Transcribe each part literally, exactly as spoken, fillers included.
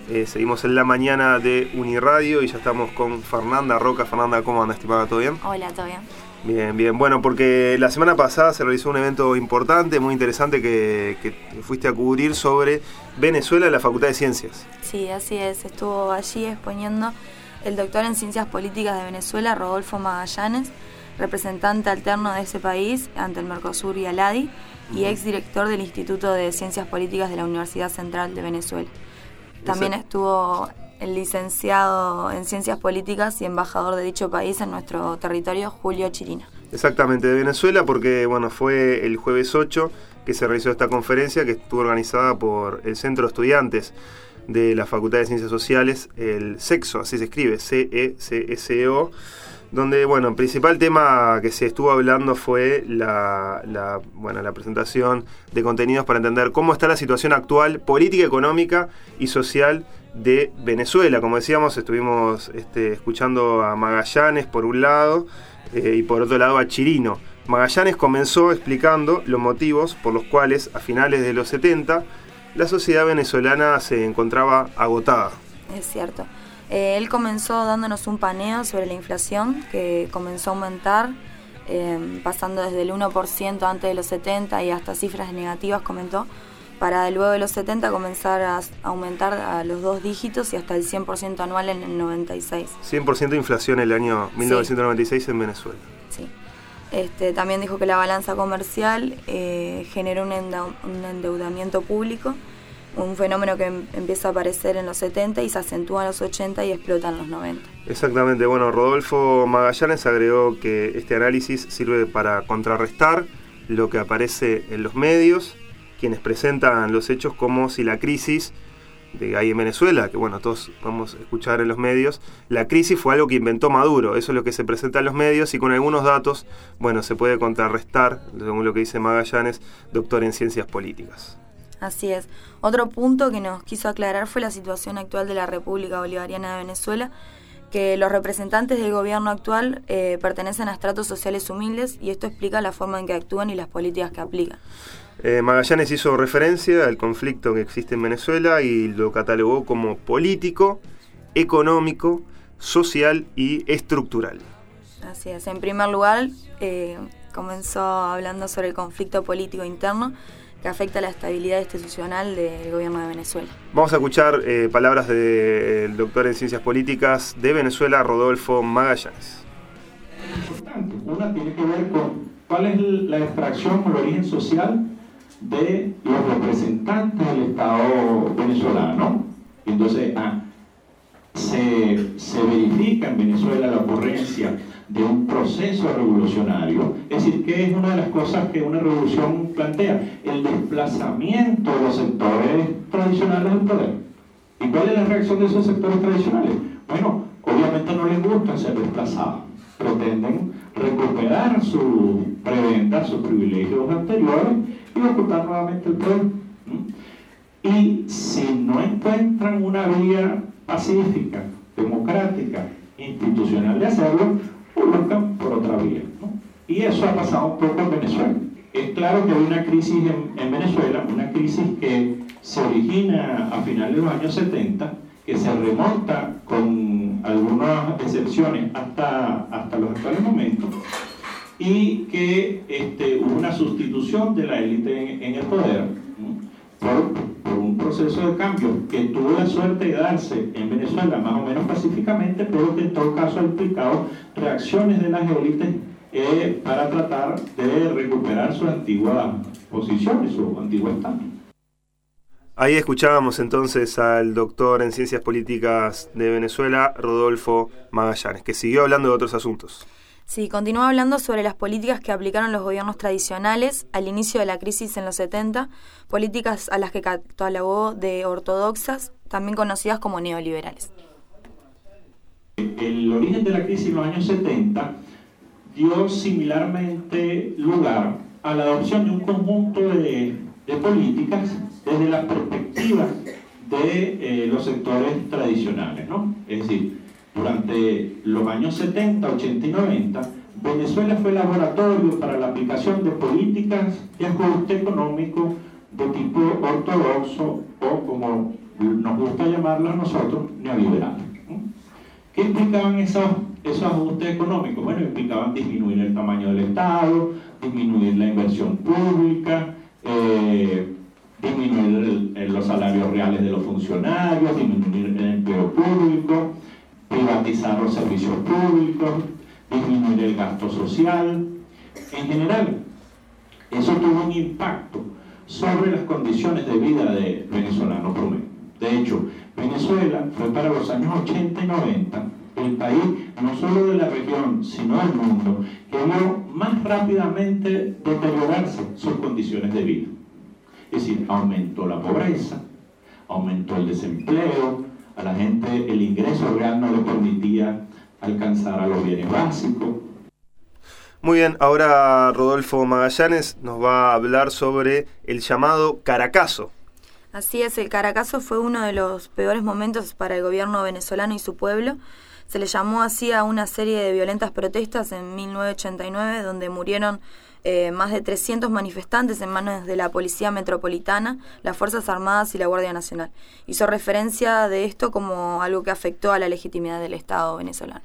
Eh, seguimos en la mañana de Uniradio y ya estamos con Fernanda Roca. Fernanda, ¿cómo andas, estimada? ¿Todo bien? Hola, ¿todo bien? Bien, bien. Bueno, porque la semana pasada se realizó un evento importante, muy interesante, que, que fuiste a cubrir sobre Venezuela en la Facultad de Ciencias. Sí, así es. Estuvo allí exponiendo el doctor en Ciencias Políticas de Venezuela, Rodolfo Magallanes, representante alterno de ese país ante el Mercosur y ALADI, y uh-huh. exdirector del Instituto de Ciencias Políticas de la Universidad Central de Venezuela. También estuvo el licenciado en Ciencias Políticas y embajador de dicho país en nuestro territorio, Julio Chirino. Exactamente, de Venezuela, porque bueno, fue el jueves ocho que se realizó esta conferencia que estuvo organizada por el Centro de Estudiantes de la Facultad de Ciencias Sociales, el SECSO, así se escribe, C E C S O, donde, bueno, el principal tema que se estuvo hablando fue la, la, bueno, la presentación de contenidos para entender cómo está la situación actual, política, económica y social de Venezuela. Como decíamos, estuvimos este, escuchando a Magallanes por un lado eh, y por otro lado a Chirino. Magallanes comenzó explicando los motivos por los cuales a finales de los setenta la sociedad venezolana se encontraba agotada. Es cierto. Eh, él comenzó dándonos un paneo sobre la inflación que comenzó a aumentar, eh, pasando desde el uno por ciento antes de los setenta y hasta cifras negativas, comentó, para luego de los setenta comenzar a aumentar a los dos dígitos y hasta el cien por ciento anual en el noventa y seis. cien por ciento de inflación en el año mil novecientos noventa y seis sí. En Venezuela. Sí. Este, también dijo que la balanza comercial eh, generó un, endeu- un endeudamiento público, un fenómeno que empieza a aparecer en los setenta y se acentúa en los ochenta y explota en los noventa. Exactamente. Bueno, Rodolfo Magallanes agregó que este análisis sirve para contrarrestar lo que aparece en los medios, quienes presentan los hechos como si la crisis que hay en Venezuela, que bueno, todos podemos escuchar en los medios, la crisis fue algo que inventó Maduro. Eso es lo que se presenta en los medios y con algunos datos, bueno, se puede contrarrestar, según lo que dice Magallanes, doctor en Ciencias Políticas. Así es. Otro punto que nos quiso aclarar fue la situación actual de la República Bolivariana de Venezuela, que los representantes del gobierno actual eh, pertenecen a estratos sociales humildes y esto explica la forma en que actúan y las políticas que aplican. Eh, Magallanes hizo referencia al conflicto que existe en Venezuela y lo catalogó como político, económico, social y estructural. Así es. En primer lugar, eh, comenzó hablando sobre el conflicto político interno que afecta la estabilidad institucional del gobierno de Venezuela. Vamos a escuchar eh, palabras del doctor en Ciencias Políticas de Venezuela, Rodolfo Magallanes. Una tiene que ver con cuál es la extracción o el origen social de los representantes del Estado venezolano. Entonces, ah, se, se verifica en Venezuela la ocurrencia de un proceso revolucionario, es decir, que es una de las cosas que una revolución plantea, el desplazamiento de los sectores tradicionales del poder. ¿Y cuál es la reacción de esos sectores tradicionales? Bueno, obviamente no les gusta ser desplazados, pretenden recuperar sus prebendas, sus privilegios anteriores y ocupar nuevamente el poder. Y si no encuentran una vía pacífica, democrática, institucional de hacerlo, buscan por otra vía, ¿no? Y eso ha pasado un poco en Venezuela. Es claro que hay una crisis en, en Venezuela, una crisis que se origina a finales de los años setenta, que se remonta con algunas excepciones hasta, hasta los actuales momentos, y que este, hubo una sustitución de la élite en, en el poder, ¿no? por, por un proceso de cambio que tuvo la suerte de darse en Venezuela más o menos pacíficamente, pero que en todo caso ha implicado reacciones de las élites eh, para tratar de recuperar su antigua posición y su antiguo estatus. Ahí escuchábamos entonces al doctor en Ciencias Políticas de Venezuela, Rodolfo Magallanes, que siguió hablando de otros asuntos. Sí, continúa hablando sobre las políticas que aplicaron los gobiernos tradicionales al inicio de la crisis en los setenta, políticas a las que catalogó de ortodoxas, también conocidas como neoliberales. El origen de la crisis en los años setenta dio similarmente lugar a la adopción de un conjunto de, de políticas desde la perspectiva de eh, los sectores tradicionales, ¿no? Es decir, durante los años setenta, ochenta y noventa, Venezuela fue laboratorio para la aplicación de políticas de ajuste económico de tipo ortodoxo o, como nos gusta llamarla a nosotros neoliberal. ¿Qué implicaban esos, esos ajustes económicos? Bueno, implicaban disminuir el tamaño del Estado, disminuir la inversión pública, eh, disminuir el, el, los salarios reales de los funcionarios, disminuir el empleo público, privatizar los servicios públicos, disminuir el gasto social. En general, eso tuvo un impacto sobre las condiciones de vida de venezolanos promedio. De hecho, Venezuela fue para los años ochenta y noventa el país, no solo de la región, sino del mundo, que vio más rápidamente deteriorarse sus condiciones de vida. Es decir, aumentó la pobreza, aumentó el desempleo, a la gente el ingreso real no le permitía alcanzar a los bienes básicos. Muy bien, ahora Rodolfo Magallanes nos va a hablar sobre el llamado Caracazo. Así es, el Caracazo fue uno de los peores momentos para el gobierno venezolano y su pueblo. Se le llamó así a una serie de violentas protestas en mil novecientos ochenta y nueve, donde murieron eh, más de trescientos manifestantes en manos de la Policía Metropolitana, las Fuerzas Armadas y la Guardia Nacional. Hizo referencia de esto como algo que afectó a la legitimidad del Estado venezolano.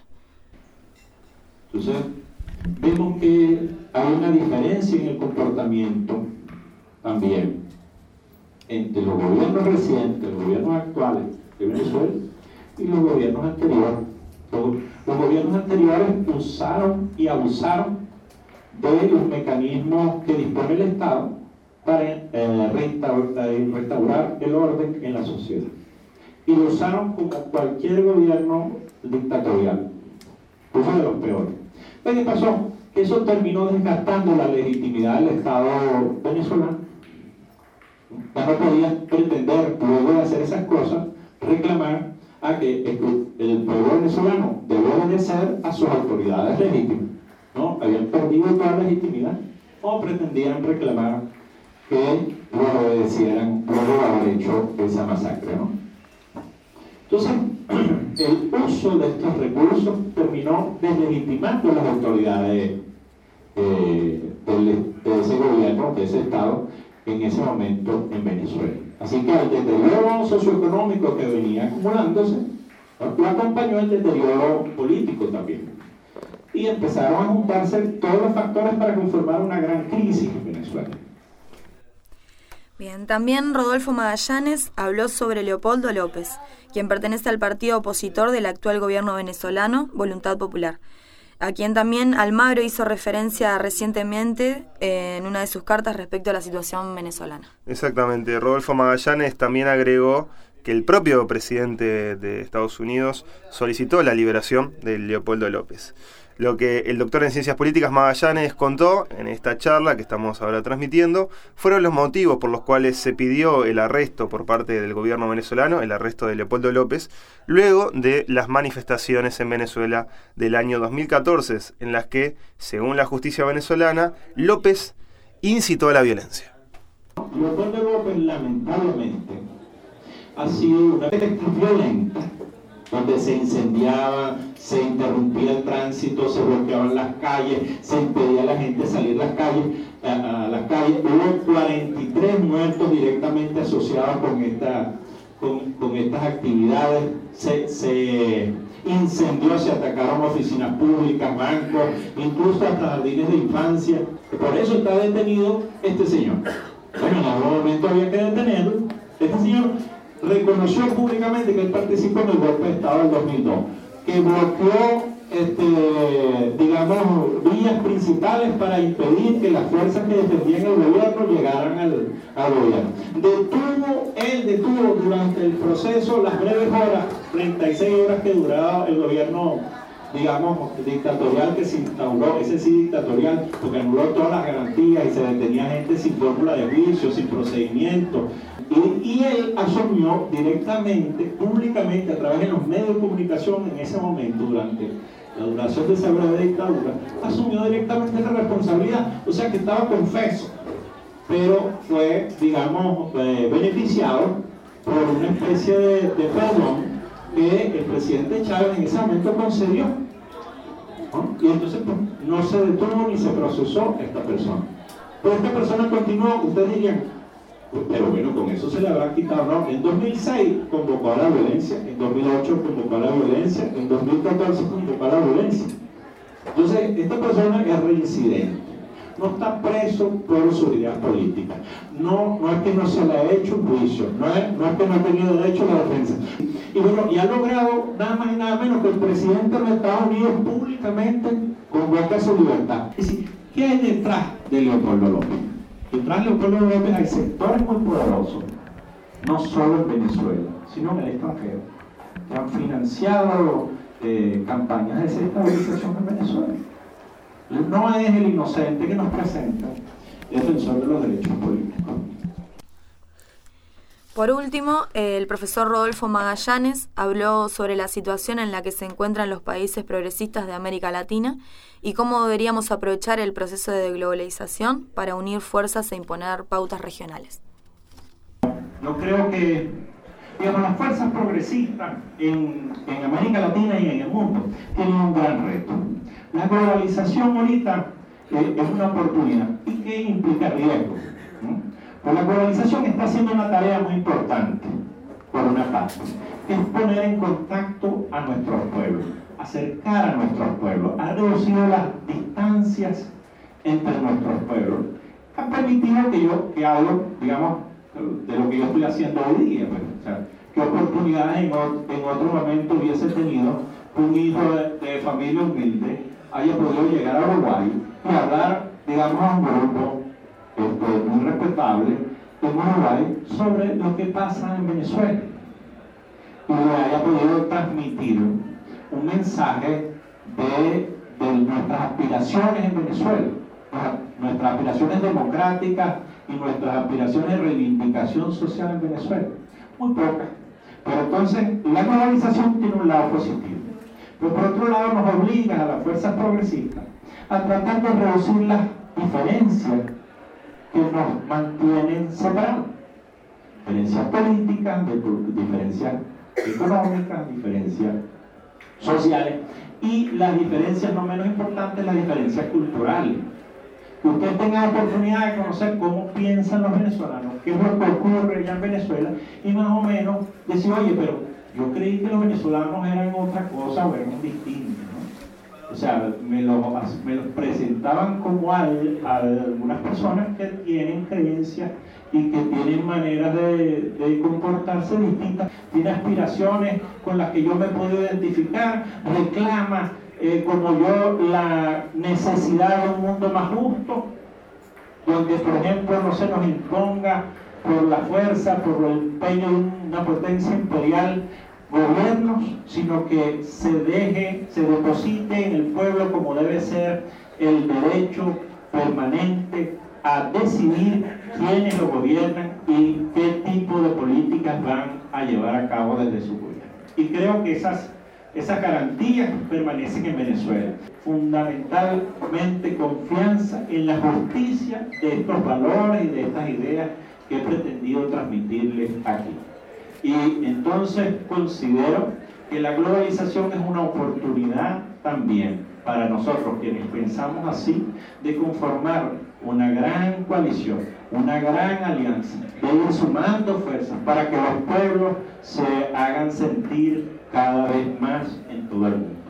Entonces, vemos que hay una diferencia en el comportamiento también entre los gobiernos recientes, los gobiernos actuales de Venezuela y los gobiernos anteriores. Los, los gobiernos anteriores usaron y abusaron de los mecanismos que dispone el Estado para eh, restaurar, eh, restaurar el orden en la sociedad. Y lo usaron como cualquier gobierno dictatorial. Uno de los peores. ¿Qué pasó? Que eso terminó desgastando la legitimidad del Estado venezolano. Ya no podías pretender, luego de hacer esas cosas, reclamar a que el pueblo venezolano debe obedecer a sus autoridades legítimas. ¿No? Habían perdido toda legitimidad, o pretendían reclamar que lo obedecieran luego de haber hecho esa masacre, ¿no? Entonces, el uso de estos recursos terminó deslegitimando las autoridades eh, de, de ese gobierno, de ese Estado, en ese momento en Venezuela. Así que el deterioro socioeconómico que venía acumulándose, lo acompañó el deterioro político también. Y empezaron a juntarse todos los factores para conformar una gran crisis en Venezuela. Bien, también Rodolfo Magallanes habló sobre Leopoldo López, quien pertenece al partido opositor del actual gobierno venezolano, Voluntad Popular, a quien también Almagro hizo referencia recientemente en una de sus cartas respecto a la situación venezolana. Exactamente, Rodolfo Magallanes también agregó que el propio presidente de Estados Unidos solicitó la liberación de Leopoldo López. Lo que el doctor en Ciencias Políticas Magallanes contó en esta charla que estamos ahora transmitiendo fueron los motivos por los cuales se pidió el arresto por parte del gobierno venezolano, el arresto de Leopoldo López, luego de las manifestaciones en Venezuela del año dos mil catorce, en las que, según la justicia venezolana, López incitó a la violencia. Leopoldo López, lamentablemente, ha sido una protesta violenta, donde se incendiaba, se interrumpía el tránsito, se bloqueaban las calles, se impedía a la gente salir las calles, a, a las calles. Hubo cuarenta y tres muertos directamente asociados con, esta, con, con estas actividades. Se, se incendió, se atacaron oficinas públicas, bancos, incluso hasta jardines de infancia. Por eso está detenido este señor. Bueno, en algún momento había que detenerlo. Este señor reconoció públicamente que él participó en el golpe de Estado del dos mil dos, que bloqueó, este, digamos, vías principales para impedir que las fuerzas que defendían el gobierno llegaran al, al gobierno. Detuvo, él detuvo durante el proceso las breves horas, treinta y seis horas que duraba el gobierno, digamos, dictatorial que se instauró, ese sí dictatorial, porque anuló todas las garantías y se detenía gente sin fórmula de juicio, sin procedimiento. Y, y él asumió directamente, públicamente, a través de los medios de comunicación en ese momento, durante la duración de esa breve dictadura, asumió directamente la responsabilidad, o sea que estaba confeso, pero fue, digamos, eh, beneficiado por una especie de, de perdón que el presidente Chávez en ese momento concedió, ¿no? Y entonces pues, no se detuvo ni se procesó a esta persona. Pero esta persona continuó, ustedes dirían, Pero bueno, con eso se le habrá quitado, ¿no? En dos mil seis convocó a la violencia, en dos mil ocho convocó a la violencia, en dos mil catorce convocó a la violencia. Entonces, esta persona es reincidente, no está preso por sus ideas políticas, no, no es que no se le ha hecho un juicio, no es, no es que no ha tenido derecho a la defensa. Y bueno, y ha logrado nada más y nada menos que el presidente de los Estados Unidos públicamente convoque a su libertad. Es decir, ¿qué hay detrás de Leopoldo López? Detrás de Leopoldo López hay sectores muy poderosos, no solo en Venezuela, sino en el extranjero, que han financiado eh, campañas de desestabilización en Venezuela. No es el inocente que nos presenta defensor de los derechos políticos. Por último, el profesor Rodolfo Magallanes habló sobre la situación en la que se encuentran los países progresistas de América Latina y cómo deberíamos aprovechar el proceso de globalización para unir fuerzas e imponer pautas regionales. Yo creo que, digamos, las fuerzas progresistas en, en América Latina y en el mundo tienen un gran reto. La globalización ahorita eh, es una oportunidad y que implica riesgos, ¿no? Pues la globalización está haciendo una tarea muy importante, por una parte, que es poner en contacto a nuestros pueblos, acercar a nuestros pueblos, ha reducido las distancias entre nuestros pueblos, ha permitido que yo que hablo, digamos, de lo que yo estoy haciendo hoy día, pues, o sea, qué oportunidades en, en otro momento hubiese tenido un hijo de, de familia humilde haya podido llegar a Uruguay y hablar, digamos, a un grupo Este, muy respetable en Uruguay sobre lo que pasa en Venezuela y le haya podido transmitir un mensaje de, de nuestras aspiraciones en Venezuela, nuestras aspiraciones democráticas y nuestras aspiraciones de reivindicación social en Venezuela. Muy pocas, pero entonces la globalización tiene un lado positivo, pero por otro lado nos obliga a las fuerzas progresistas a tratar de reducir las diferencias que nos mantienen separados. Diferencias políticas, diferencias económicas, diferencias sociales y las diferencias no menos importantes, las diferencias culturales. Que ustedes tengan la oportunidad de conocer cómo piensan los venezolanos, qué es lo que ocurre allá en Venezuela y más o menos decir, oye, pero yo creí que los venezolanos eran otra cosa o eran distintos. O sea, me los me lo presentaban como a, a algunas personas que tienen creencias y que tienen maneras de, de comportarse distintas, tienen aspiraciones con las que yo me puedo identificar, reclama eh, como yo la necesidad de un mundo más justo, donde por ejemplo no se nos imponga por la fuerza, por el empeño de una potencia imperial, gobiernos, sino que se deje, se deposite en el pueblo como debe ser el derecho permanente a decidir quiénes lo gobiernan y qué tipo de políticas van a llevar a cabo desde su gobierno. Y creo que esas, esas garantías permanecen en Venezuela. Fundamentalmente confianza en la justicia de estos valores y de estas ideas que he pretendido transmitirles aquí. Y entonces considero que la globalización es una oportunidad también para nosotros quienes pensamos así de conformar una gran coalición, una gran alianza, de ir sumando fuerzas para que los pueblos se hagan sentir cada vez más en todo el mundo.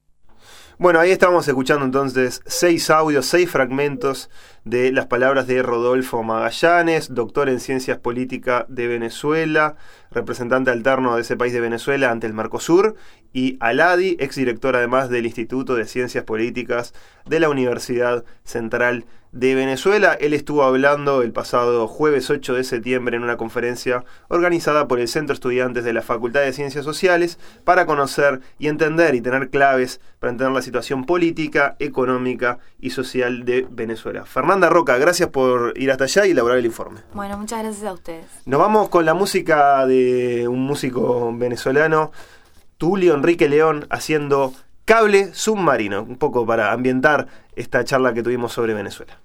Bueno, ahí estamos escuchando entonces seis audios, seis fragmentos de las palabras de Rodolfo Magallanes, doctor en Ciencias Políticas de Venezuela, representante alterno de ese país de Venezuela ante el Mercosur, y Aladi, exdirector además del Instituto de Ciencias Políticas de la Universidad Central de Venezuela. Él estuvo hablando el pasado jueves ocho de septiembre en una conferencia organizada por el Centro Estudiantes de la Facultad de Ciencias Sociales para conocer y entender y tener claves para entender la situación política, económica y social de Venezuela. Fernanda Roca, gracias por ir hasta allá y elaborar el informe. Bueno, muchas gracias a ustedes. Nos vamos con la música de un músico venezolano, Tulio Enrique León, haciendo Cable Submarino, un poco para ambientar esta charla que tuvimos sobre Venezuela.